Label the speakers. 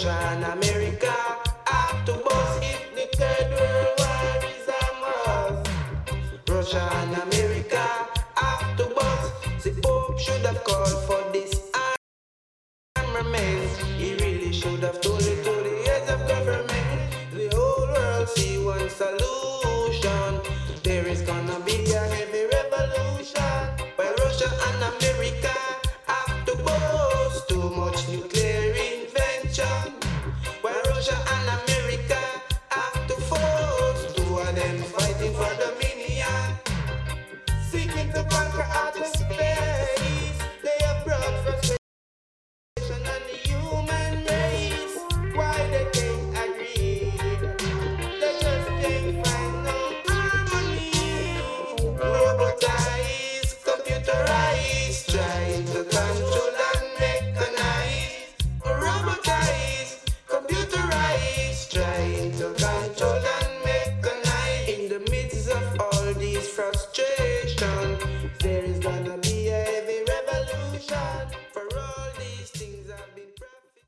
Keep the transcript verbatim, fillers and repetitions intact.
Speaker 1: Russia and America have to bust if the third world war is among us. Russia and America have to bust. The Pope should have called for this armament. He really should have told it to the heads of government. The whole world see one solution. There is gonna be a heavy revolution by Russia and America.